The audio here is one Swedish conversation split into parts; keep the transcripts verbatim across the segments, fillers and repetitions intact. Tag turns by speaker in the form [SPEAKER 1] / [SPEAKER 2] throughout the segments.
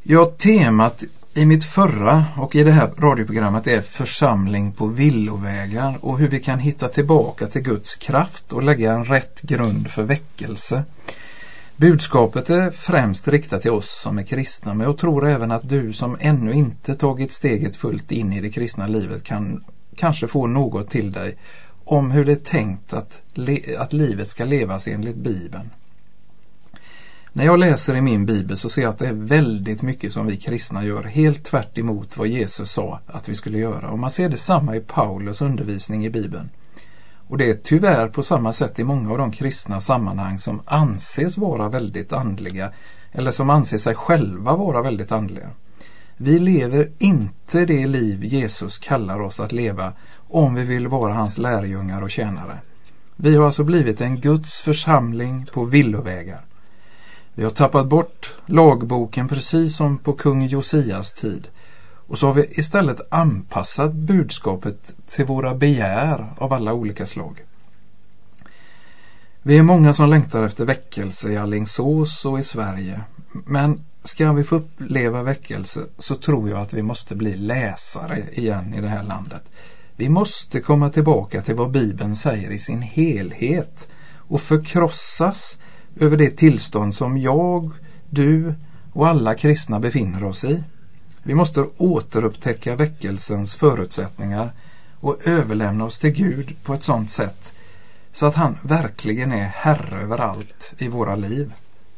[SPEAKER 1] Ja, temat i mitt förra och i det här radioprogrammet är församling på villovägar och hur vi kan hitta tillbaka till Guds kraft och lägga en rätt grund för väckelse. Budskapet är främst riktat till oss som är kristna, men jag tror även att du som ännu inte tagit steget fullt in i det kristna livet kan kanske få något till dig om hur det är tänkt att, le- att livet ska levas enligt Bibeln. När jag läser i min bibel så ser jag att det är väldigt mycket som vi kristna gör helt tvärt emot vad Jesus sa att vi skulle göra. Och man ser det samma i Paulus undervisning i Bibeln. Och det är tyvärr på samma sätt i många av de kristna sammanhang som anses vara väldigt andliga eller som anser sig själva vara väldigt andliga. Vi lever inte det liv Jesus kallar oss att leva om vi vill vara hans lärjungar och tjänare. Vi har alltså blivit en Guds församling på villovägar. Vi har tappat bort lagboken precis som på kung Josias tid. Och så har vi istället anpassat budskapet till våra begär av alla olika slag. Vi är många som längtar efter väckelse i Alingsås och i Sverige. Men ska vi få uppleva väckelse så tror jag att vi måste bli läsare igen i det här landet. Vi måste komma tillbaka till vad Bibeln säger i sin helhet och förkrossas över det tillstånd som jag, du och alla kristna befinner oss i. Vi måste återupptäcka väckelsens förutsättningar och överlämna oss till Gud på ett sådant sätt så att han verkligen är herre över allt i våra liv.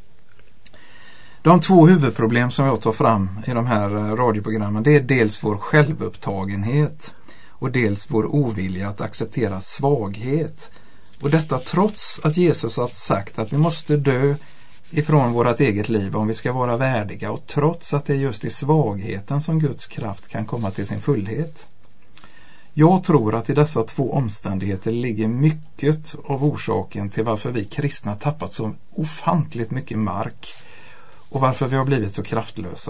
[SPEAKER 1] De två huvudproblem som jag tar fram i de här radioprogrammen, det är dels vår självupptagenhet och dels vår ovilja att acceptera svaghet. Och detta trots att Jesus har sagt att vi måste dö ifrån vårt eget liv om vi ska vara värdiga, och trots att det är just i svagheten som Guds kraft kan komma till sin fullhet. Jag tror att i dessa två omständigheter ligger mycket av orsaken till varför vi kristna tappat så ofantligt mycket mark och varför vi har blivit så kraftlösa.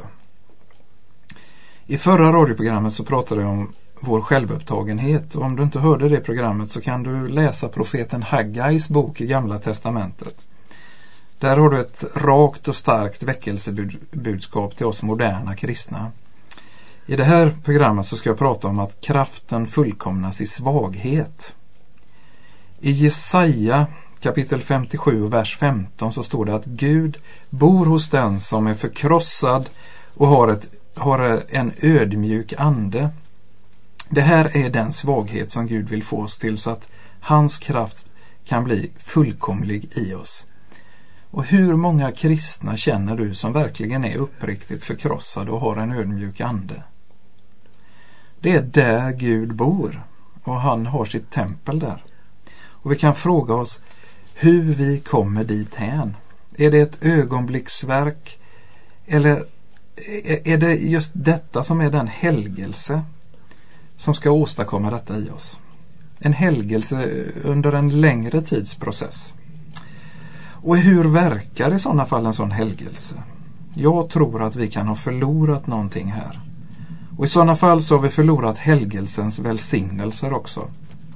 [SPEAKER 1] I förra radioprogrammet så pratade jag om vår självupptagenhet, och om du inte hörde det programmet så kan du läsa profeten Haggais bok i Gamla testamentet. Där har du ett rakt och starkt väckelsebudskap till oss moderna kristna. I det här programmet så ska jag prata om att kraften fullkomnas i svaghet. I Jesaja kapitel femtiosju vers femton så står det att Gud bor hos den som är förkrossad och har, ett, har en ödmjuk ande. Det här är den svaghet som Gud vill få oss till så att hans kraft kan bli fullkomlig i oss. Och hur många kristna känner du som verkligen är uppriktigt förkrossade och har en ödmjuk ande? Det är där Gud bor och han har sitt tempel där. Och vi kan fråga oss hur vi kommer dit hän. Är det ett ögonblicksverk eller är det just detta som är den helgelse som ska åstadkomma detta i oss? En helgelse under en längre tidsprocess. Och hur verkar i sådana fall en sån helgelse? Jag tror att vi kan ha förlorat någonting här. Och i sådana fall så har vi förlorat helgelsens välsignelser också.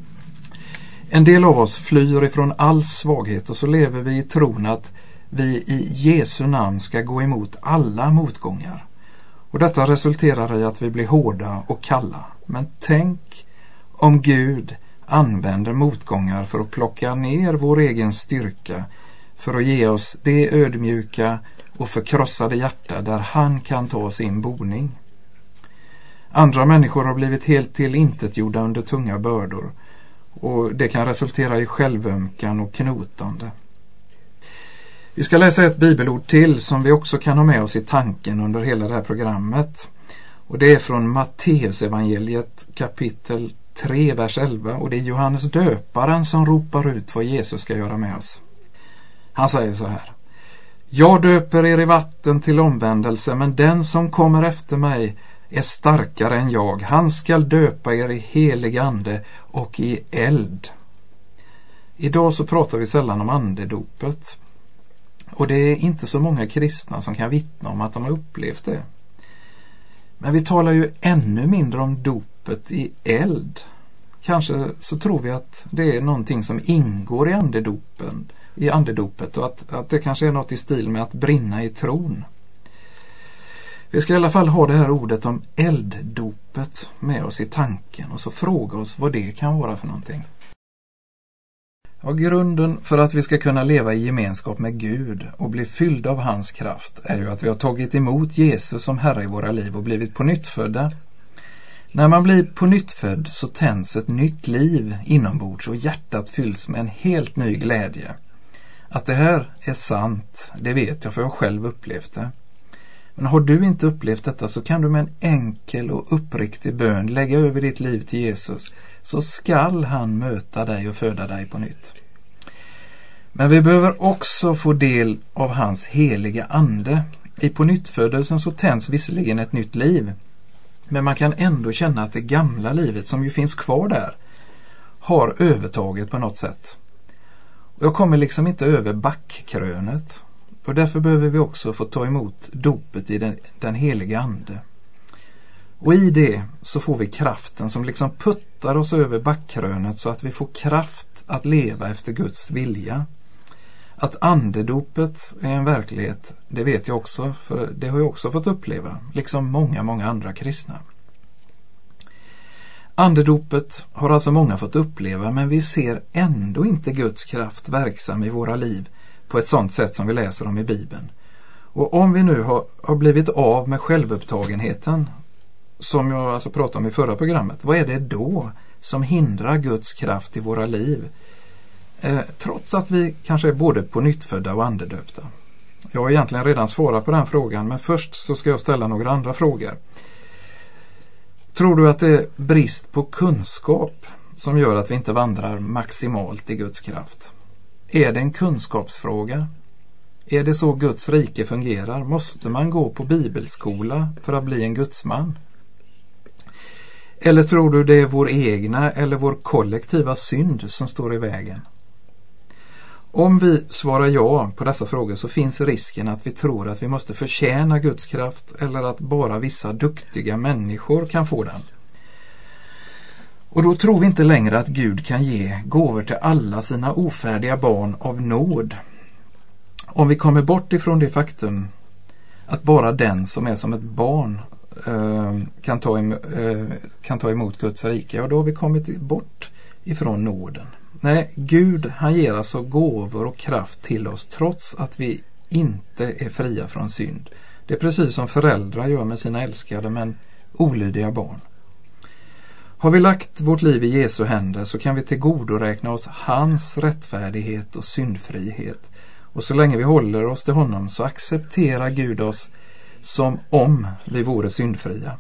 [SPEAKER 1] En del av oss flyr ifrån all svaghet och så lever vi i tron att vi i Jesu namn ska gå emot alla motgångar. Och detta resulterar i att vi blir hårda och kalla. Men tänk om Gud använder motgångar för att plocka ner vår egen styrka, för att ge oss det ödmjuka och förkrossade hjärta där han kan ta sin boning. Andra människor har blivit helt tillintetgjorda under tunga bördor, och det kan resultera i självömkan och knotande. Vi ska läsa ett bibelord till som vi också kan ha med oss i tanken under hela det här programmet. Och det är från Matteus evangeliet kapitel tre vers elva, och det är Johannes döparen som ropar ut vad Jesus ska göra med oss. Han säger så här: Jag döper er i vatten till omvändelse, men den som kommer efter mig är starkare än jag. Han skall döpa er i helig ande och i eld. Idag så pratar vi sällan om andedopet. Och det är inte så många kristna som kan vittna om att de har upplevt det. Men vi talar ju ännu mindre om dopet i eld. Kanske så tror vi att det är någonting som ingår i andedopen, i andedopet, och att, att det kanske är något i stil med att brinna i tron. Vi ska i alla fall ha det här ordet om elddopet med oss i tanken och så fråga oss vad det kan vara för någonting. Ja, grunden för att vi ska kunna leva i gemenskap med Gud och bli fyllda av hans kraft är ju att vi har tagit emot Jesus som Herre i våra liv och blivit på nyttfödda. När man blir på nyttfödd så tänds ett nytt liv inombords och hjärtat fylls med en helt ny glädje. Att det här är sant, det vet jag för jag har själv upplevt det. Men har du inte upplevt detta så kan du med en enkel och uppriktig bön lägga över ditt liv till Jesus, så skall han möta dig och föda dig på nytt. Men vi behöver också få del av hans heliga ande. I på nyttfödelsen så tänds visserligen ett nytt liv, men man kan ändå känna att det gamla livet som ju finns kvar där har övertaget på något sätt. Och jag kommer liksom inte över backkrönet. Och därför behöver vi också få ta emot dopet i den, den heliga ande. Och i det så får vi kraften som liksom puttar oss över backkrönet så att vi får kraft att leva efter Guds vilja. Att andedopet är en verklighet, det vet jag också, för det har jag också fått uppleva, liksom många, många andra kristna. Andedopet har alltså många fått uppleva, men vi ser ändå inte Guds kraft verksam i våra liv på ett sådant sätt som vi läser om i Bibeln. Och om vi nu har, har blivit av med självupptagenheten, som jag alltså pratade om i förra programmet, vad är det då som hindrar Guds kraft i våra liv? Eh, trots att vi kanske är både på nyttfödda och andedöpta. Jag har egentligen redan svarat på den frågan, men först så ska jag ställa några andra frågor. Tror du att det är brist på kunskap som gör att vi inte vandrar maximalt i Guds kraft? Är det en kunskapsfråga? Är det så Guds rike fungerar? Måste man gå på bibelskola för att bli en gudsman? Eller tror du det är vår egna eller vår kollektiva synd som står i vägen? Om vi svarar ja på dessa frågor så finns risken att vi tror att vi måste förtjäna Guds kraft eller att bara vissa duktiga människor kan få den. Och då tror vi inte längre att Gud kan ge gåvor till alla sina ofärdiga barn av nåd. Om vi kommer bort ifrån det faktum att bara den som är som ett barn eh, kan, ta em, eh, kan ta emot Guds rike, ja, då har vi kommit bort ifrån nåden. Nej, Gud han ger alltså gåvor och kraft till oss trots att vi inte är fria från synd. Det är precis som föräldrar gör med sina älskade men olydiga barn. Har vi lagt vårt liv i Jesu händer så kan vi tillgodoräkna oss hans rättfärdighet och syndfrihet. Och så länge vi håller oss till honom så accepterar Gud oss som om vi vore syndfria.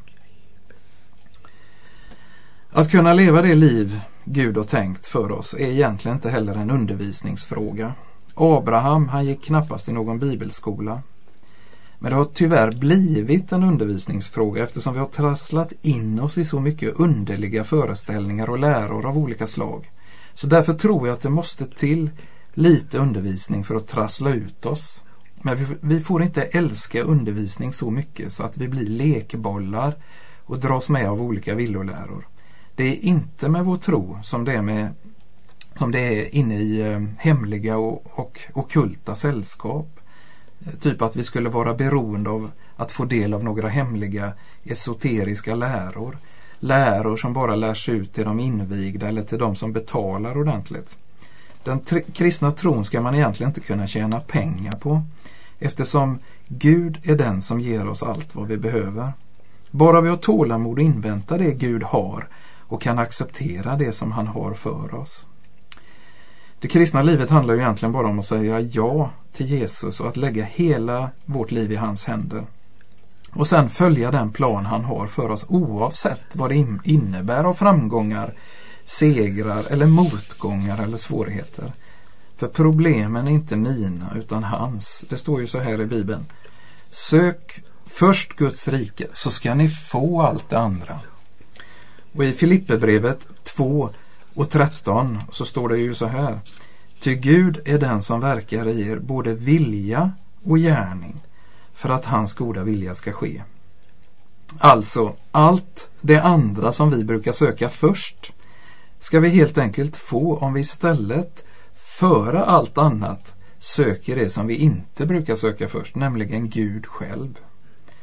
[SPEAKER 1] Att kunna leva det liv Gud har tänkt för oss är egentligen inte heller en undervisningsfråga. Abraham han gick knappast i någon bibelskola. Men det har tyvärr blivit en undervisningsfråga eftersom vi har trasslat in oss i så mycket underliga föreställningar och läror av olika slag. Så därför tror jag att det måste till lite undervisning för att trassla ut oss. Men vi, vi får inte älska undervisning så mycket så att vi blir lekbollar och dras med av olika villoläror. Det är inte med vår tro som det är, med, som det är inne i eh, hemliga och, och ockulta sällskap. Typ att vi skulle vara beroende av att få del av några hemliga esoteriska läror. Läror som bara lärs ut till de invigda eller till de som betalar ordentligt. Den tr- kristna tron ska man egentligen inte kunna tjäna pengar på, eftersom Gud är den som ger oss allt vad vi behöver. Bara vi har tålamod och inväntar det Gud har och kan acceptera det som han har för oss. Det kristna livet handlar ju egentligen bara om att säga ja till Jesus och att lägga hela vårt liv i hans händer. Och sen följa den plan han har för oss oavsett vad det innebär av framgångar, segrar eller motgångar eller svårigheter. För problemen är inte mina utan hans. Det står ju så här i Bibeln. Sök först Guds rike så ska ni få allt det andra. Och i Filipperbrevet två och tretton så står det ju så här. Ty Gud är den som verkar i er både vilja och gärning för att hans goda vilja ska ske. Alltså, allt det andra som vi brukar söka först ska vi helt enkelt få om vi istället före allt annat söker det som vi inte brukar söka först, nämligen Gud själv.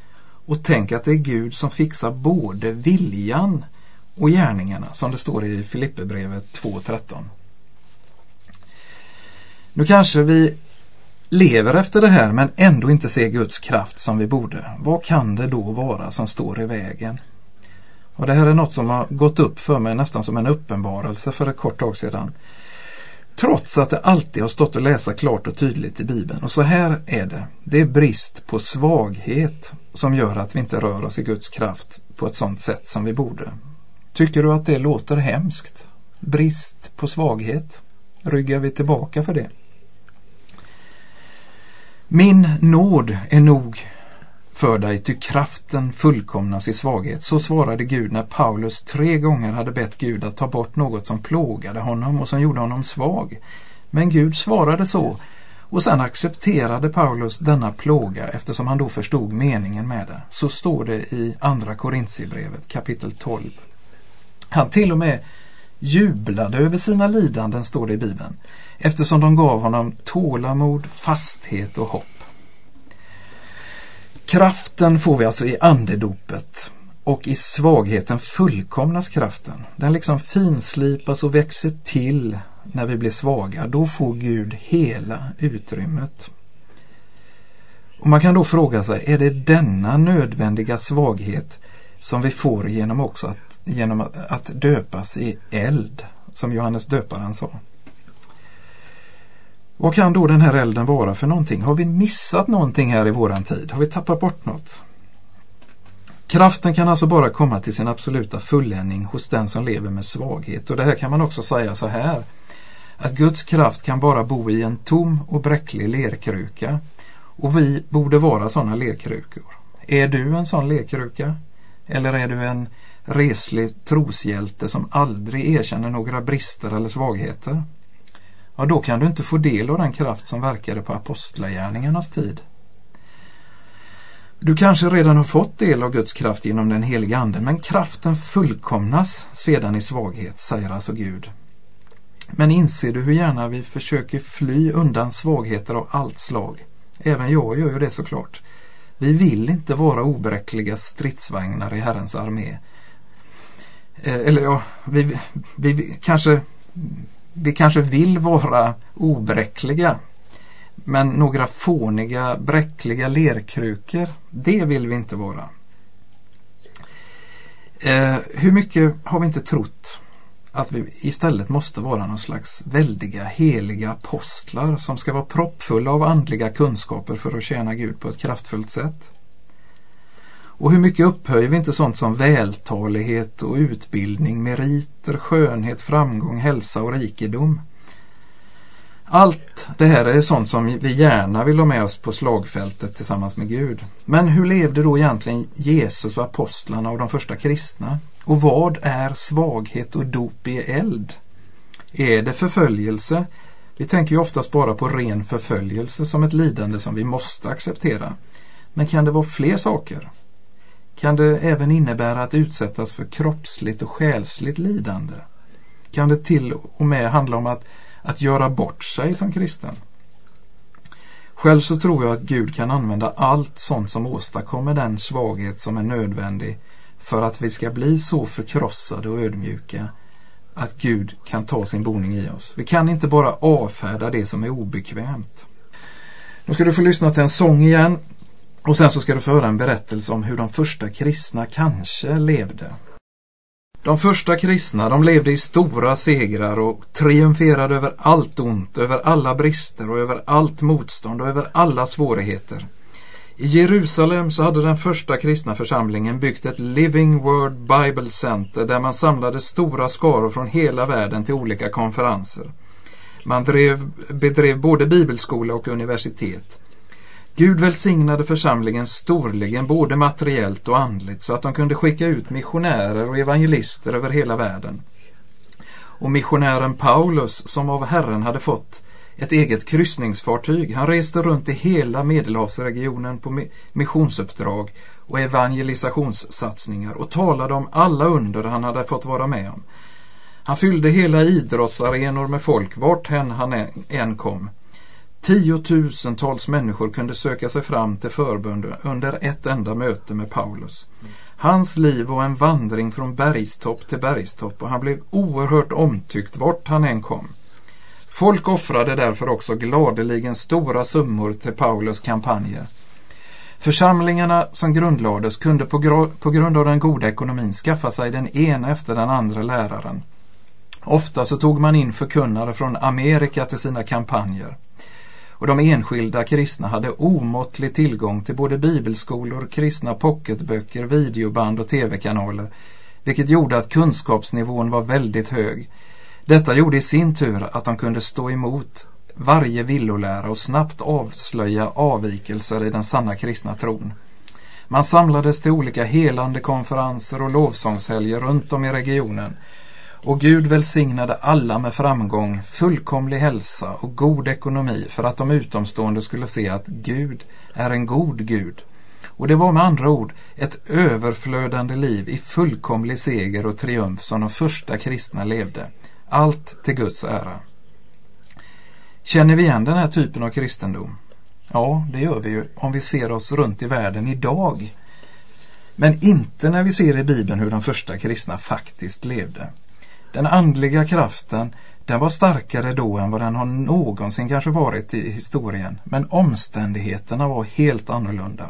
[SPEAKER 1] Och tänk att det är Gud som fixar både viljan och gärningarna, som det står i Filipperbrevet två tretton. Nu kanske vi lever efter det här men ändå inte ser Guds kraft som vi borde. Vad kan det då vara som står i vägen? Och det här är något som har gått upp för mig nästan som en uppenbarelse för ett kort tag sedan. Trots att det alltid har stått att läsa klart och tydligt i Bibeln. Och så här är det. Det är brist på svaghet som gör att vi inte rör oss i Guds kraft på ett sådant sätt som vi borde. Tycker du att det låter hemskt? Brist på svaghet? Ryggar vi tillbaka för det? Min nåd är nog för dig, ty kraften fullkomnas i svaghet. Så svarade Gud när Paulus tre gånger hade bett Gud att ta bort något som plågade honom och som gjorde honom svag. Men Gud svarade så, och sen accepterade Paulus denna plåga eftersom han då förstod meningen med det. Så står det i andra Korintierbrevet kapitel tolv. Han till och med jublade över sina lidanden, står det i Bibeln, eftersom de gav honom tålamod, fasthet och hopp. Kraften får vi alltså i andedopet, och i svagheten fullkomnas kraften. Den liksom finslipas och växer till när vi blir svaga. Då får Gud hela utrymmet. Och man kan då fråga sig, är det denna nödvändiga svaghet som vi får genom också att, genom att, att döpas i eld, som Johannes döparen sa? Vad kan då den här elden vara för någonting? Har vi missat någonting här i våran tid? Har vi tappat bort något? Kraften kan alltså bara komma till sin absoluta fulländning hos den som lever med svaghet. Och det här kan man också säga så här, att Guds kraft kan bara bo i en tom och bräcklig lerkruka. Och vi borde vara sådana lerkrukor. Är du en sån lerkruka? Eller är du en reslig troshjälte som aldrig erkänner några brister eller svagheter? Ja, då kan du inte få del av den kraft som verkade på apostlagärningarnas tid. Du kanske redan har fått del av Guds kraft genom den heliga anden, men kraften fullkomnas sedan i svaghet, säger alltså Gud. Men inser du hur gärna vi försöker fly undan svagheter av allt slag? Även jag gör ju det såklart. Vi vill inte vara obräckliga stridsvagnar i Herrens armé. Eller ja, vi, vi, vi kanske... Vi kanske vill vara obräckliga, men några fåniga, bräckliga lerkrukor, det vill vi inte vara. Eh, hur mycket har vi inte trott att vi istället måste vara någon slags väldiga, heliga apostlar som ska vara proppfulla av andliga kunskaper för att tjäna Gud på ett kraftfullt sätt? Och hur mycket upphöjer vi inte sånt som vältalighet och utbildning, meriter, skönhet, framgång, hälsa och rikedom? Allt det här är sånt som vi gärna vill ha med oss på slagfältet tillsammans med Gud. Men hur levde då egentligen Jesus och apostlarna och de första kristna? Och vad är svaghet och dop i eld? Är det förföljelse? Vi tänker ju oftast bara på ren förföljelse som ett lidande som vi måste acceptera. Men kan det vara fler saker? Kan det även innebära att utsättas för kroppsligt och själsligt lidande? Kan det till och med handla om att, att göra bort sig som kristen? Själv så tror jag att Gud kan använda allt sånt som åstadkommer den svaghet som är nödvändig för att vi ska bli så förkrossade och ödmjuka att Gud kan ta sin boning i oss. Vi kan inte bara avfärda det som är obekvämt. Nu ska du få lyssna till en sång igen. Och sen så ska du få höra en berättelse om hur de första kristna kanske levde. De första kristna, de levde i stora segrar och triumferade över allt ont, över alla brister och över allt motstånd och över alla svårigheter. I Jerusalem så hade den första kristna församlingen byggt ett Living Word Bible Center där man samlade stora skaror från hela världen till olika konferenser. Man drev, bedrev både bibelskola och universitet. Gud välsignade församlingen storligen både materiellt och andligt så att de kunde skicka ut missionärer och evangelister över hela världen. Och missionären Paulus, som av Herren hade fått ett eget kryssningsfartyg, han reste runt i hela Medelhavsregionen på missionsuppdrag och evangelisationssatsningar och talade om alla under han hade fått vara med om. Han fyllde hela idrottsarenor med folk vart hän han än kom. Tiotusentals människor kunde söka sig fram till förbön under ett enda möte med Paulus. Hans liv var en vandring från bergstopp till bergstopp och han blev oerhört omtyckt vart han än kom. Folk offrade därför också gladeligen stora summor till Paulus kampanjer. Församlingarna som grundlades kunde på, gr- på grund av den goda ekonomin skaffa sig den ena efter den andra läraren. Ofta så tog man in förkunnare från Amerika till sina kampanjer. Och de enskilda kristna hade omåttlig tillgång till både bibelskolor, kristna pocketböcker, videoband och tv-kanaler, vilket gjorde att kunskapsnivån var väldigt hög. Detta gjorde i sin tur att de kunde stå emot varje villolära och snabbt avslöja avvikelser i den sanna kristna tron. Man samlades till olika helande konferenser och lovsångshelger runt om i regionen. Och Gud välsignade alla med framgång, fullkomlig hälsa och god ekonomi för att de utomstående skulle se att Gud är en god Gud. Och det var med andra ord ett överflödande liv i fullkomlig seger och triumf som de första kristna levde. Allt till Guds ära. Känner vi igen den här typen av kristendom? Ja, det gör vi ju om vi ser oss runt i världen idag. Men inte när vi ser i Bibeln hur de första kristna faktiskt levde. Den andliga kraften, den var starkare då än vad den har någonsin kanske varit i historien. Men omständigheterna var helt annorlunda.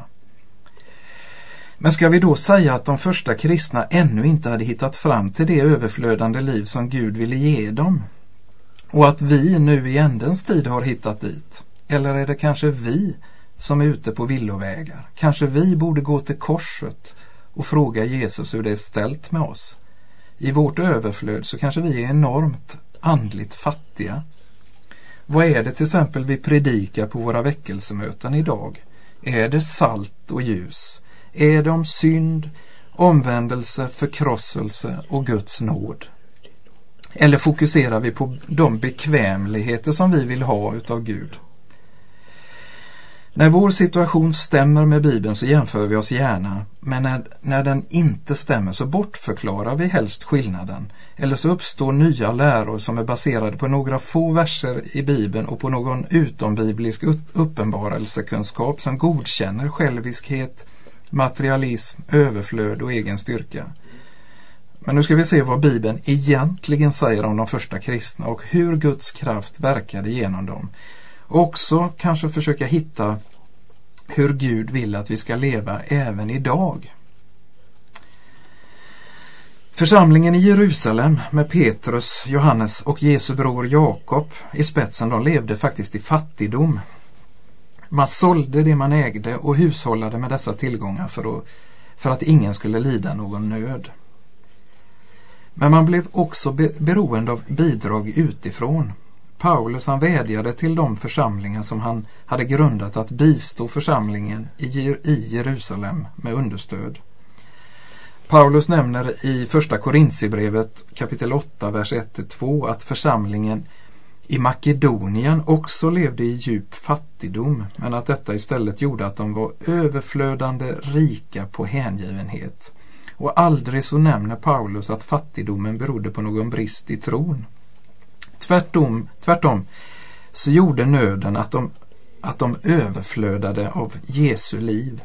[SPEAKER 1] Men ska vi då säga att de första kristna ännu inte hade hittat fram till det överflödande liv som Gud ville ge dem? Och att vi nu i ändens tid har hittat dit? Eller är det kanske vi som är ute på villovägar? Kanske vi borde gå till korset och fråga Jesus hur det är ställt med oss? I vårt överflöd så kanske vi är enormt andligt fattiga. Vad är det till exempel vi predikar på våra väckelsemöten idag? Är det salt och ljus? Är det om synd, omvändelse, förkrosselse och Guds nåd? Eller fokuserar vi på de bekvämligheter som vi vill ha utav Gud? När vår situation stämmer med Bibeln så jämför vi oss gärna, men när, när den inte stämmer så bortförklarar vi helst skillnaden. Eller så uppstår nya läror som är baserade på några få verser i Bibeln och på någon utombiblisk uppenbarelsekunskap som godkänner själviskhet, materialism, överflöd och egen styrka. Men nu ska vi se vad Bibeln egentligen säger om de första kristna och hur Guds kraft verkade genom dem. Och också kanske försöka hitta hur Gud vill att vi ska leva även idag. Församlingen i Jerusalem med Petrus, Johannes och Jesu bror Jakob i spetsen, de levde faktiskt i fattigdom. Man sålde det man ägde och hushållade med dessa tillgångar för att, för att ingen skulle lida någon nöd. Men man blev också be- beroende av bidrag utifrån. Paulus han vädjade till de församlingar som han hade grundat att bistå församlingen i, i Jerusalem med understöd. Paulus nämner i första Korinthierbrevet kapitel åtta, vers ett till två att församlingen i Makedonien också levde i djup fattigdom, men att detta istället gjorde att de var överflödande rika på hängivenhet. Och aldrig så nämner Paulus att fattigdomen berodde på någon brist i tron. Tvärtom, tvärtom så gjorde nöden att de, att de överflödade av Jesu liv.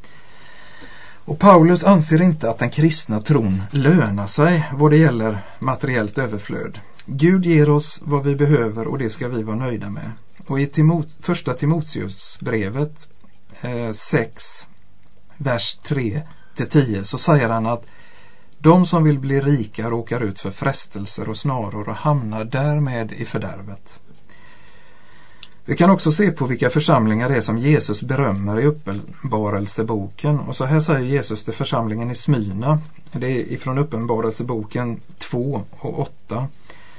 [SPEAKER 1] Och Paulus anser inte att den kristna tron lönar sig vad det gäller materiellt överflöd. Gud ger oss vad vi behöver och det ska vi vara nöjda med. Och i Timot, första Timoteusbrevet eh, sex, vers tre till tio så säger han att de som vill bli rika råkar ut för frestelser och snaror och hamnar därmed i fördärvet. Vi kan också se på vilka församlingar det är som Jesus berömmer i uppenbarelseboken. Och så här säger Jesus till församlingen i Smyrna. Det är ifrån uppenbarelseboken två och åtta.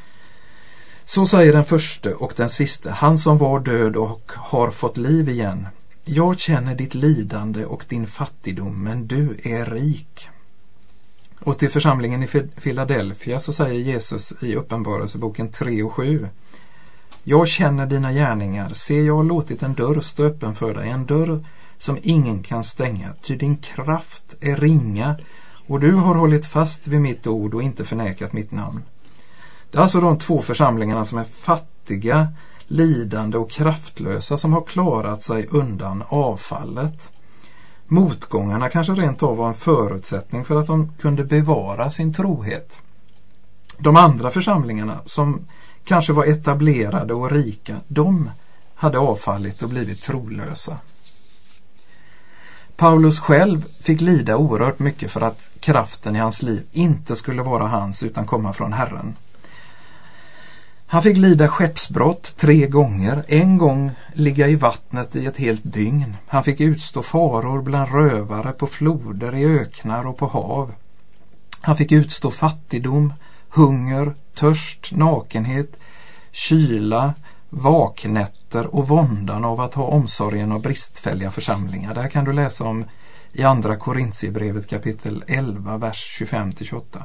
[SPEAKER 1] Så säger den första och den sista, han som var död och har fått liv igen. Jag känner ditt lidande och din fattigdom, men du är rik. Och till församlingen i Philadelphia så säger Jesus i uppenbarelseboken tre och sju. Jag känner dina gärningar, se jag har låtit en dörr stå öppen för dig, en dörr som ingen kan stänga, ty din kraft är ringa och du har hållit fast vid mitt ord och inte förnekat mitt namn. Det är alltså de två församlingarna som är fattiga, lidande och kraftlösa som har klarat sig undan avfallet. Motgångarna kanske rent av var en förutsättning för att de kunde bevara sin trohet. De andra församlingarna som kanske var etablerade och rika, de hade avfallit och blivit trolösa. Paulus själv fick lida oerhört mycket för att kraften i hans liv inte skulle vara hans utan komma från Herren. Han fick lida skeppsbrott tre gånger, en gång ligga i vattnet i ett helt dygn. Han fick utstå faror bland rövare, på floder, i öknar och på hav. Han fick utstå fattigdom, hunger, törst, nakenhet, kyla, vaknätter och våndan av att ha omsorgen av bristfälliga församlingar. Det här kan du läsa om i andra Korintierbrevet kapitel elva, vers tjugofem till tjugoåtta.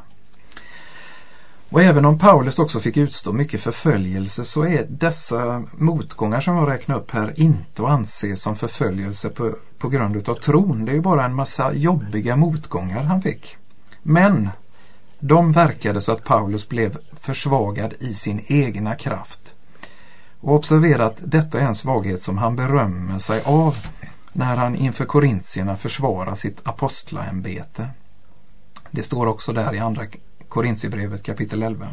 [SPEAKER 1] Och även om Paulus också fick utstå mycket förföljelse så är dessa motgångar som jag räknar upp här inte att anse som förföljelse på, på grund av tron. Det är ju bara en massa jobbiga motgångar han fick. Men de verkade så att Paulus blev försvagad i sin egna kraft. Och observera att detta är en svaghet som han berömmer sig av när han inför korintierna försvarar sitt apostlaämbete. Det står också där i andra Korintierbrevet kapitel elva.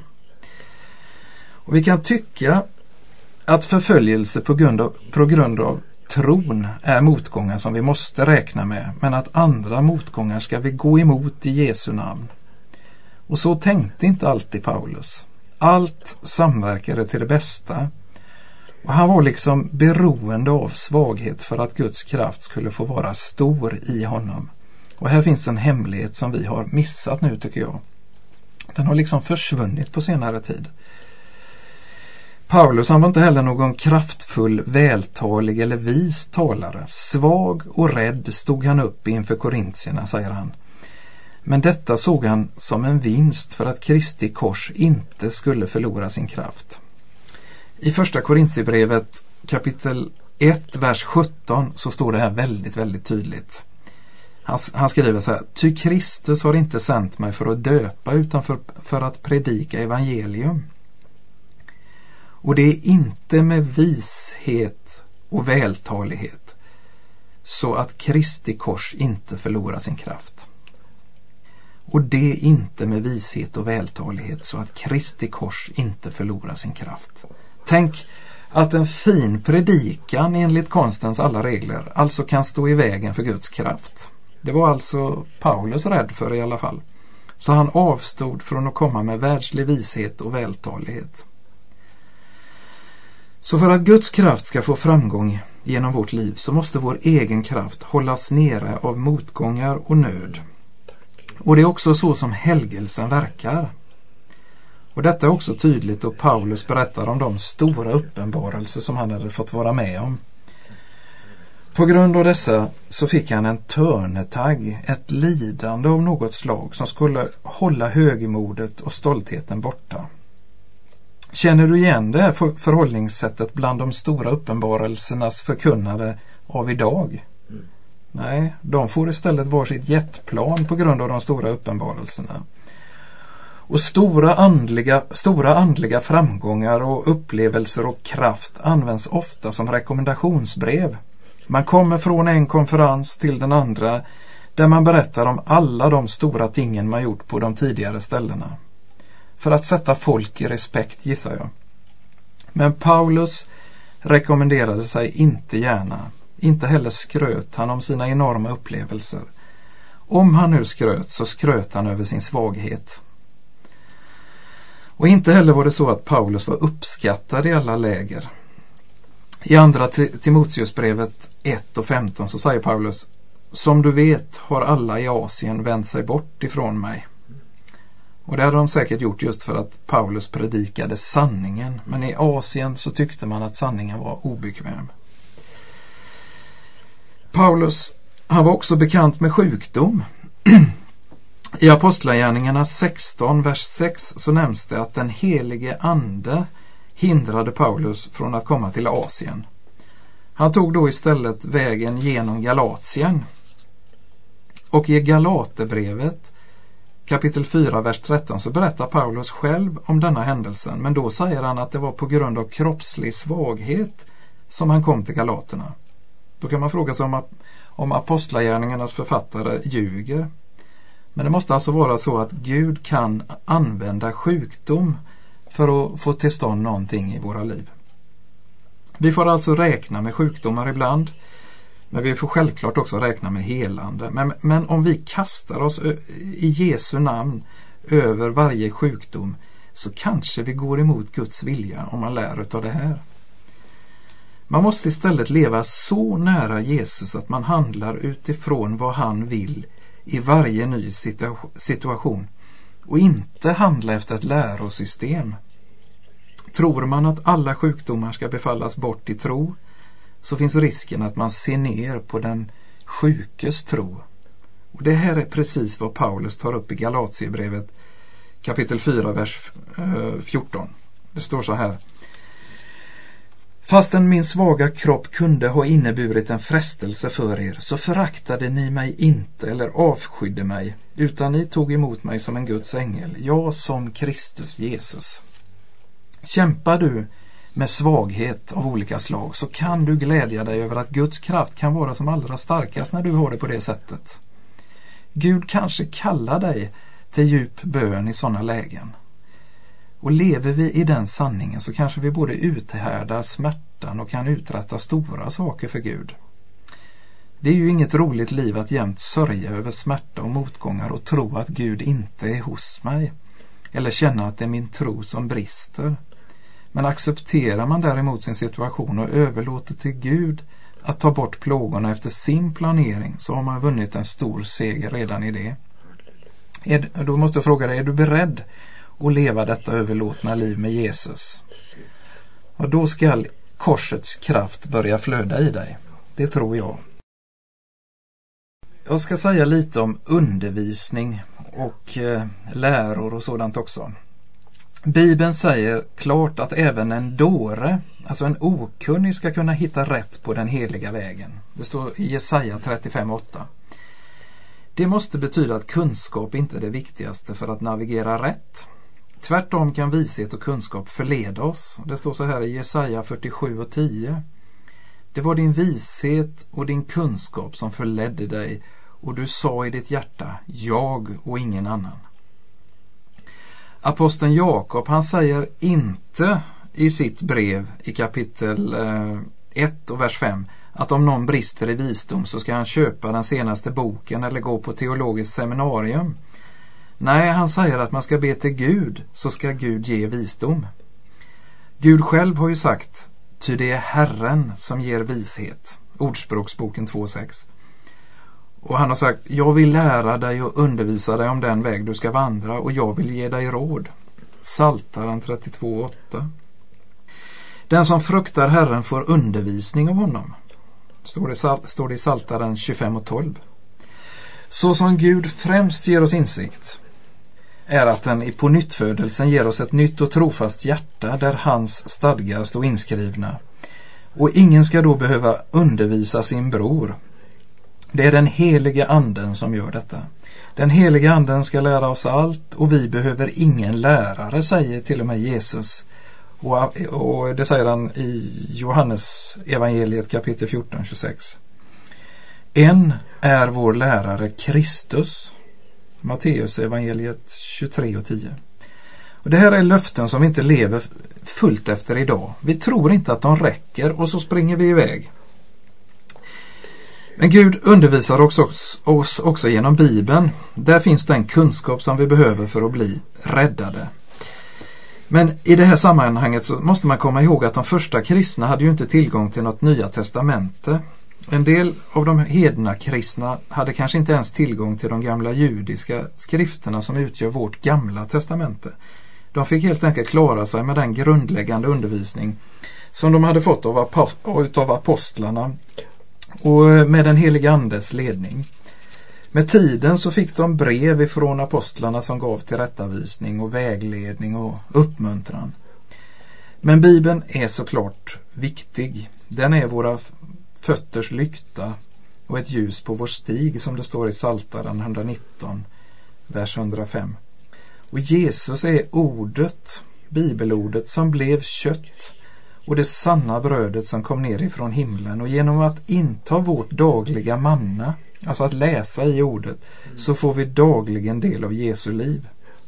[SPEAKER 1] Och vi kan tycka att förföljelse på grund av, på grund av tron är motgångar som vi måste räkna med, men att andra motgångar ska vi gå emot i Jesu namn. Och så tänkte inte alltid Paulus. Allt samverkade till det bästa. Och han var liksom beroende av svaghet för att Guds kraft skulle få vara stor i honom. Och här finns en hemlighet som vi har missat nu, tycker jag. Den har liksom försvunnit på senare tid. Paulus, han var inte heller någon kraftfull, vältalig eller vis talare. Svag och rädd stod han upp inför korintierna, säger han. Men detta såg han som en vinst för att Kristi kors inte skulle förlora sin kraft. I första Korintierbrevet kapitel ett, vers sjutton så står det här väldigt, väldigt tydligt. Han, han skriver så här: Ty Kristus har inte sänt mig för att döpa utan för, för att predika evangelium. Och det är inte med vishet och vältalighet så att Kristi kors inte förlorar sin kraft. Och det är inte med vishet och vältalighet så att Kristi kors inte förlorar sin kraft. Tänk att en fin predikan enligt konstens alla regler alltså kan stå i vägen för Guds kraft. Det var alltså Paulus rädd för i alla fall. Så han avstod från att komma med världslig vishet och vältalighet. Så för att Guds kraft ska få framgång genom vårt liv så måste vår egen kraft hållas nere av motgångar och nöd. Och det är också så som helgelsen verkar. Och detta är också tydligt då Paulus berättar om de stora uppenbarelser som han hade fått vara med om. På grund av dessa så fick han en törnetagg, ett lidande av något slag som skulle hålla högmodet och stoltheten borta. Känner du igen det här förhållningssättet bland de stora uppenbarelsernas förkunnare av idag? Mm. Nej, de får istället varsitt jetplan på grund av de stora uppenbarelserna. Och stora andliga, stora andliga framgångar och upplevelser och kraft används ofta som rekommendationsbrev. Man kommer från en konferens till den andra där man berättar om alla de stora tingen man gjort på de tidigare ställena. För att sätta folk i respekt, gissar jag. Men Paulus rekommenderade sig inte gärna. Inte heller skröt han om sina enorma upplevelser. Om han nu skröt så skröt han över sin svaghet. Och inte heller var det så att Paulus var uppskattad i alla läger. I andra Timoteusbrevet ett och femton så säger Paulus: Som du vet har alla i Asien vänt sig bort ifrån mig. Och det hade de säkert gjort just för att Paulus predikade sanningen. Men i Asien så tyckte man att sanningen var obekväm. Paulus, han var också bekant med sjukdom. I Apostlagärningarna sexton, vers sex så nämns det att den helige ande hindrade Paulus från att komma till Asien. Han tog då istället vägen genom Galatien. Och i Galaterbrevet kapitel fyra, vers tretton så berättar Paulus själv om denna händelsen, men då säger han att det var på grund av kroppslig svaghet som han kom till Galaterna. Då kan man fråga sig om, om apostlagärningarnas författare ljuger. Men det måste alltså vara så att Gud kan använda sjukdom för att få till stånd någonting i våra liv. Vi får alltså räkna med sjukdomar ibland, men vi får självklart också räkna med helande. Men, men om vi kastar oss i Jesu namn över varje sjukdom så kanske vi går emot Guds vilja om man lär utav det här. Man måste istället leva så nära Jesus att man handlar utifrån vad han vill i varje ny situation och inte handla efter ett lärosystem. Tror man att alla sjukdomar ska befallas bort i tro, så finns risken att man ser ner på den sjukes tro. Och det här är precis vad Paulus tar upp i Galatierbrevet kapitel fyra, vers fjorton. Det står så här: fastän min svaga kropp kunde ha inneburit en frestelse för er, så föraktade ni mig inte eller avskydde mig, utan ni tog emot mig som en Guds ängel, ja, som Kristus Jesus. Kämpar du med svaghet av olika slag, så kan du glädja dig över att Guds kraft kan vara som allra starkast när du har det på det sättet. Gud kanske kallar dig till djup bön i sådana lägen. Och lever vi i den sanningen så kanske vi både uthärdar smärtan och kan uträtta stora saker för Gud. Det är ju inget roligt liv att jämt sörja över smärta och motgångar och tro att Gud inte är hos mig, eller känna att det är min tro som brister. Men accepterar man däremot sin situation och överlåter till Gud att ta bort plågorna efter sin planering, så har man vunnit en stor seger redan i det. Är, då måste jag fråga dig, är du beredd att leva detta överlåtna liv med Jesus? Och då ska korsets kraft börja flöda i dig. Det tror jag. Jag ska säga lite om undervisning och eh, läror och sådant också. Bibeln säger klart att även en dåre, alltså en okunnig, ska kunna hitta rätt på den heliga vägen. Det står i Jesaja trettiofem åtta. Det måste betyda att kunskap inte är det viktigaste för att navigera rätt. Tvärtom kan vishet och kunskap förleda oss. Det står så här i Jesaja fyrtiosju och tio. Det var din vishet och din kunskap som förledde dig, och du sa i ditt hjärta, jag och ingen annan. Aposteln Jakob, han säger inte i sitt brev i kapitel ett och vers fem att om någon brister i visdom så ska han köpa den senaste boken eller gå på teologiskt seminarium. Nej, han säger att man ska be till Gud, så ska Gud ge visdom. Gud själv har ju sagt, ty det är Herren som ger vishet. Ordspråksboken två sex. Och han har sagt, jag vill lära dig och undervisa dig om den väg du ska vandra, och jag vill ge dig råd. Psaltaren trettiotvå åtta. Den som fruktar Herren får undervisning av honom. Står det, står det i Psaltaren tjugofem och tolv. Så som Gud främst ger oss insikt är att den i pånyttfödelsen ger oss ett nytt och trofast hjärta där hans stadgar står inskrivna. Och ingen ska då behöva undervisa sin bror. Det är den helige anden som gör detta. Den helige anden ska lära oss allt, och vi behöver ingen lärare, säger till och med Jesus. Och, och det säger han i Johannes evangeliet kapitel fjorton tjugosex. En är vår lärare Kristus. Matteus evangeliet tjugotre och tio. Och det här är löften som vi inte lever fullt efter idag. Vi tror inte att de räcker, och så springer vi iväg. Men Gud undervisar också, oss också genom Bibeln. Där finns den kunskap som vi behöver för att bli räddade. Men i det här sammanhanget så måste man komma ihåg att de första kristna hade ju inte tillgång till något nya testamente. En del av de hedna kristna hade kanske inte ens tillgång till de gamla judiska skrifterna som utgör vårt gamla testamente. De fick helt enkelt klara sig med den grundläggande undervisning som de hade fått av, apostl- av apostlarna och med den heliga andes ledning. Med tiden så fick de brev ifrån apostlarna som gav tillrättavisning och vägledning och uppmuntran. Men Bibeln är såklart viktig. Den är våra fötters lykta och ett ljus på vår stig, som det står i Psaltaren etthundranitton, vers hundrafem. Och Jesus är ordet, bibelordet som blev kött och det sanna brödet som kom ner ifrån himlen. Och genom att inta vårt dagliga manna, alltså att läsa i ordet, så får vi dagligen del av Jesu liv.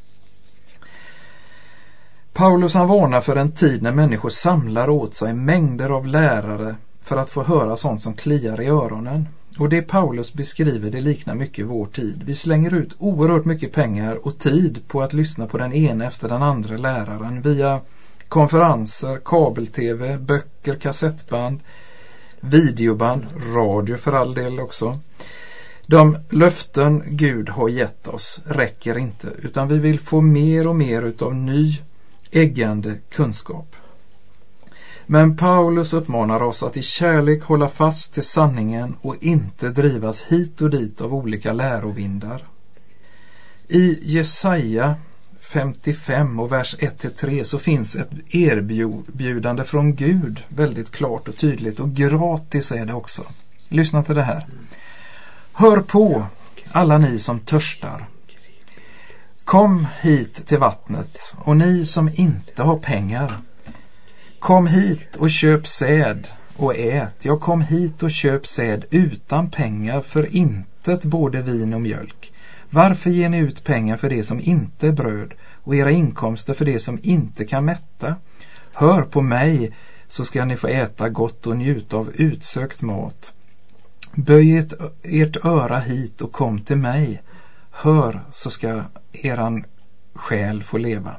[SPEAKER 1] Paulus han varnar för en tid när människor samlar åt sig mängder av lärare för att få höra sånt som kliar i öronen. Och det Paulus beskriver, det liknar mycket vår tid. Vi slänger ut oerhört mycket pengar och tid på att lyssna på den ena efter den andra läraren via konferenser, kabel-tv, böcker, kassettband, videoband, radio för all del också. De löften Gud har gett oss räcker inte, utan vi vill få mer och mer utav ny äggande kunskap. Men Paulus uppmanar oss att i kärlek hålla fast till sanningen och inte drivas hit och dit av olika lärovindar. I Jesaja femtiofem och vers ett till tre så finns ett erbjudande från Gud väldigt klart och tydligt, och gratis är det också. Lyssna till det här. Hör på, alla ni som törstar. Kom hit till vattnet, och ni som inte har pengar. Kom hit och köp säd och ät. Jag kom hit och köp säd utan pengar, för intet både vin och mjölk. Varför ger ni ut pengar för det som inte är bröd och era inkomster för det som inte kan mätta? Hör på mig, så ska ni få äta gott och njuta av utsökt mat. Böj ert, ert öra hit och kom till mig. Hör, så ska eran själ få leva.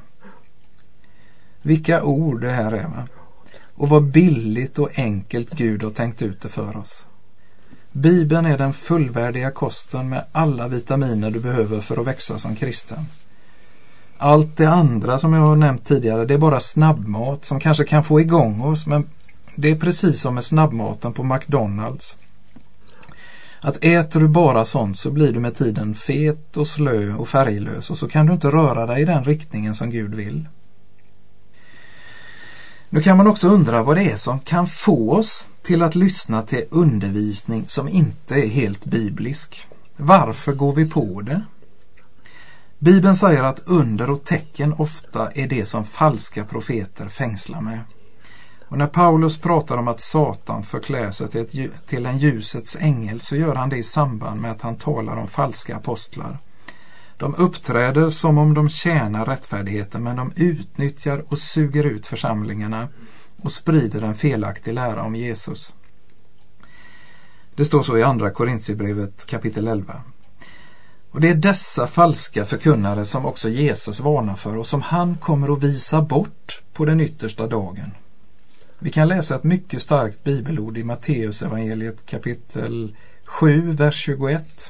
[SPEAKER 1] Vilka ord det här är, va? Och vad billigt och enkelt Gud har tänkt ut det för oss. Bibeln är den fullvärdiga kosten med alla vitaminer du behöver för att växa som kristen. Allt det andra som jag har nämnt tidigare, det är bara snabbmat som kanske kan få igång oss, men det är precis som med snabbmaten på McDonalds. Att äter du bara sånt så blir du med tiden fet och slö och färglös, och så kan du inte röra dig i den riktningen som Gud vill. Nu kan man också undra vad det är som kan få oss till att lyssna till undervisning som inte är helt biblisk. Varför går vi på det? Bibeln säger att under och tecken ofta är det som falska profeter fängslar med. Och när Paulus pratar om att Satan förklär sig till, ett, till en ljusets ängel, så gör han det i samband med att han talar om falska apostlar. De uppträder som om de tjänar rättfärdigheten, men de utnyttjar och suger ut församlingarna och sprider en felaktig lära om Jesus. Det står så i andra Korinthierbrevet kapitel elva. Och det är dessa falska förkunnare som också Jesus varnar för och som han kommer att visa bort på den yttersta dagen. Vi kan läsa ett mycket starkt bibelord i Matteus evangeliet kapitel sju, vers tjugoett.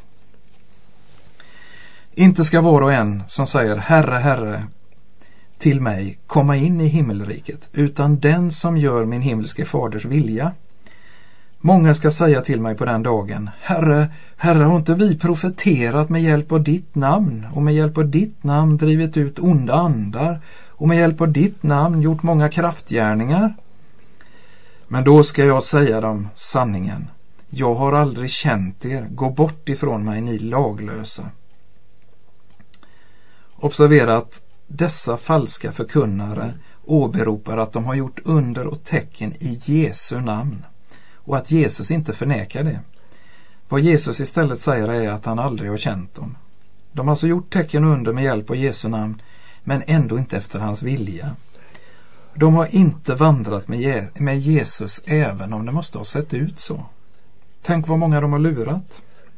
[SPEAKER 1] Inte ska var och en som säger Herre, Herre till mig komma in i himmelriket, utan den som gör min himmelske faders vilja. Många ska säga till mig på den dagen, Herre, Herre, har inte vi profeterat med hjälp av ditt namn och med hjälp av ditt namn drivit ut onda andar och med hjälp av ditt namn gjort många kraftgärningar? Men då ska jag säga dem sanningen. Jag har aldrig känt er. Gå bort ifrån mig, ni laglösa. Observera att dessa falska förkunnare åberopar att de har gjort under och tecken i Jesu namn och att Jesus inte förnekar det. Vad Jesus istället säger är att han aldrig har känt dem. De har alltså gjort tecken under med hjälp av Jesu namn, men ändå inte efter hans vilja. De har inte vandrat med Jesus även om det måste ha sett ut så. Tänk vad många de har lurat.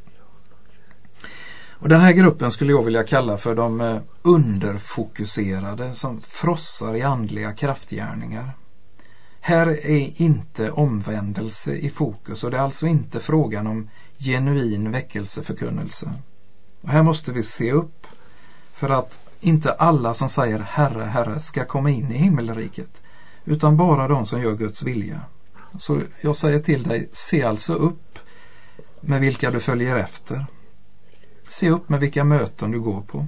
[SPEAKER 1] Och den här gruppen skulle jag vilja kalla för de underfokuserade som frossar i andliga kraftgärningar. Här är inte omvändelse i fokus, och det är alltså inte frågan om genuin väckelseförkunnelse. Och här måste vi se upp för att inte alla som säger Herre, Herre ska komma in i himmelriket, utan bara de som gör Guds vilja. Så jag säger till dig, se alltså upp med vilka du följer efter. Se upp med vilka möten du går på.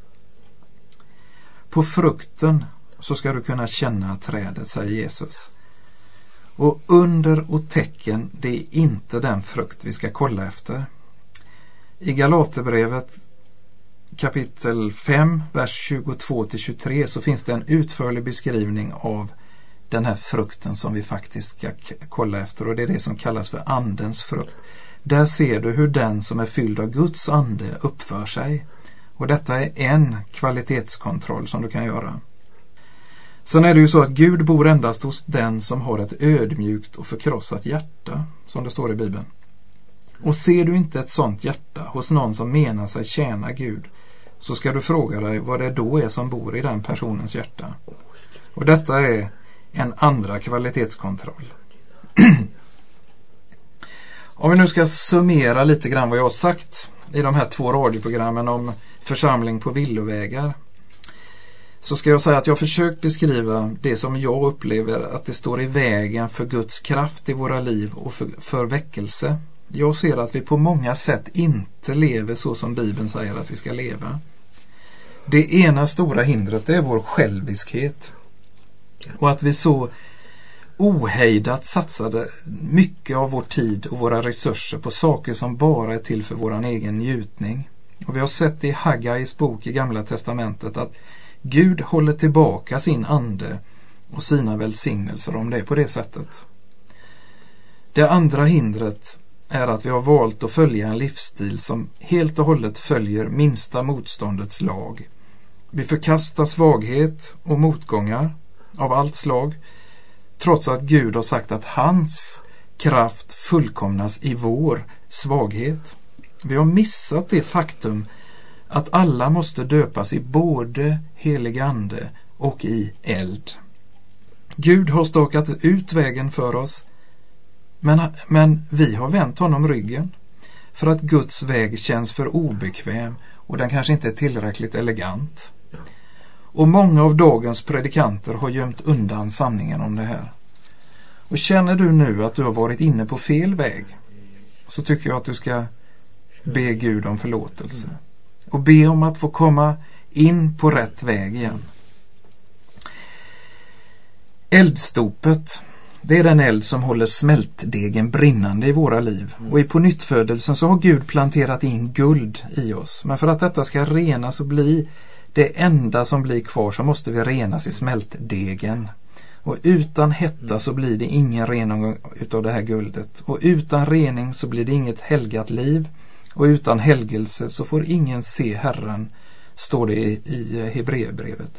[SPEAKER 1] På frukten så ska du kunna känna trädet, säger Jesus. Och under och tecken, det är inte den frukt vi ska kolla efter. I Galaterbrevet kapitel fem, vers tjugotvå till tjugotre så finns det en utförlig beskrivning av den här frukten som vi faktiskt ska k- kolla efter, och det är det som kallas för andens frukt. Där ser du hur den som är fylld av Guds ande uppför sig. Och detta är en kvalitetskontroll som du kan göra. Sen är det ju så att Gud bor endast hos den som har ett ödmjukt och förkrossat hjärta, som det står i Bibeln. Och ser du inte ett sånt hjärta hos någon som menar sig tjäna Gud, så ska du fråga dig vad det då är som bor i den personens hjärta. Och detta är en andra kvalitetskontroll. Om vi nu ska summera lite grann vad jag har sagt i de här två radioprogrammen om församling på villovägar, så ska jag säga att jag har försökt beskriva det som jag upplever att det står i vägen för Guds kraft i våra liv och för, för väckelse. Jag ser att vi på många sätt inte lever så som Bibeln säger att vi ska leva. Det ena stora hindret är vår själviskhet. Och att vi så ohejdat satsade mycket av vår tid och våra resurser på saker som bara är till för vår egen njutning. Och vi har sett i Haggais bok i Gamla testamentet att Gud håller tillbaka sin ande och sina välsignelser om det är på det sättet. Det andra hindret är att vi har valt att följa en livsstil som helt och hållet följer minsta motståndets lag. Vi förkastar svaghet och motgångar av allt slag, trots att Gud har sagt att hans kraft fullkomnas i vår svaghet. Vi har missat det faktum att alla måste döpas i både helig ande och i eld. Gud har stakat ut vägen för oss, men, men vi har vänt honom ryggen för att Guds väg känns för obekväm och den kanske inte är tillräckligt elegant. Och många av dagens predikanter har gömt undan sanningen om det här. Och känner du nu att du har varit inne på fel väg, så tycker jag att du ska be Gud om förlåtelse och be om att få komma in på rätt väg igen. Eldstopet, det är den eld som håller smältdegen brinnande i våra liv. Och i pånyttfödelsen så har Gud planterat in guld i oss. Men för att detta ska renas och bli det enda som blir kvar, så måste vi renas i smältdegen. Och utan hetta så blir det ingen rening utav det här guldet. Och utan rening så blir det inget helgat liv. Och utan helgelse så får ingen se Herren, står det i, i Hebreerbrevet.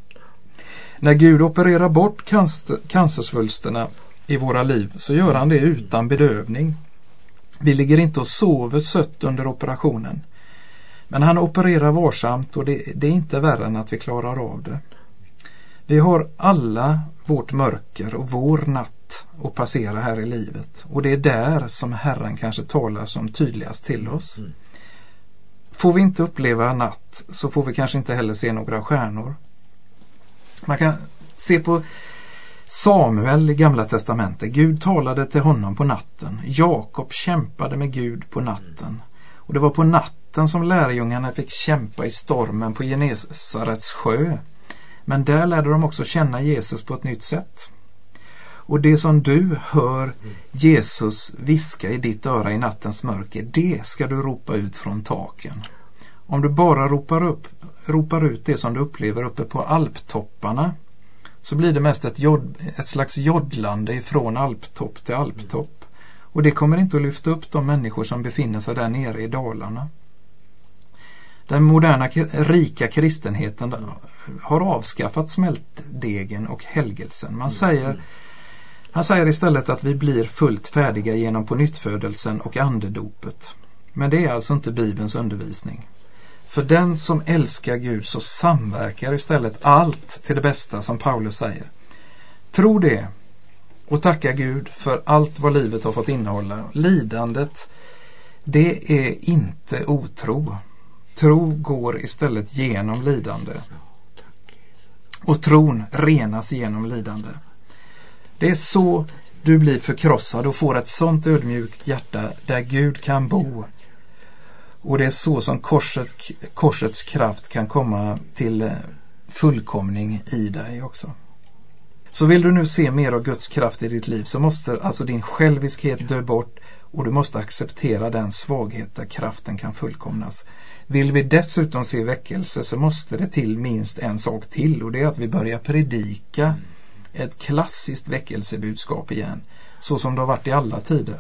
[SPEAKER 1] När Gud opererar bort cancer, cancersvulsterna i våra liv, så gör han det utan bedövning. Vi ligger inte och sover sött under operationen. Men han opererar varsamt, och det, det är inte värre än att vi klarar av det. Vi har alla vårt mörker och vår natt att passera här i livet. Och det är där som Herren kanske talar som tydligast till oss. Får vi inte uppleva natt, så får vi kanske inte heller se några stjärnor. Man kan se på Samuel i Gamla testamentet. Gud talade till honom på natten. Jakob kämpade med Gud på natten. Och det var på natten som lärjungarna fick kämpa i stormen på Genesarets sjö. Men där lärde de också känna Jesus på ett nytt sätt. Och det som du hör Jesus viska i ditt öra i nattens mörker, det ska du ropa ut från taken. Om du bara ropar, upp, ropar ut det som du upplever uppe på alptopparna, så blir det mest ett, jod, ett slags joddlande ifrån alptopp till alptopp. Och det kommer inte att lyfta upp de människor som befinner sig där nere i dalarna. Den moderna rika kristenheten har avskaffat smältdegen och helgelsen. Man säger, han säger istället att vi blir fullt färdiga genom pånyttfödelsen och andedopet. Men det är alltså inte Bibelns undervisning. För den som älskar Gud så samverkar istället allt till det bästa, som Paulus säger. Tro det och tacka Gud för allt vad livet har fått innehålla. Lidandet, det är inte otro. Tro går istället genom lidande. Och tron renas genom lidande. Det är så du blir förkrossad och får ett sånt ödmjukt hjärta där Gud kan bo. Och det är så som korset, korsets kraft kan komma till fullkomning i dig också. Så vill du nu se mer av Guds kraft i ditt liv, så måste alltså din själviskhet dö bort och du måste acceptera den svaghet där kraften kan fullkomnas. Vill vi dessutom se väckelse så måste det till minst en sak till, och det är att vi börjar predika ett klassiskt väckelsebudskap igen, så som det har varit i alla tider.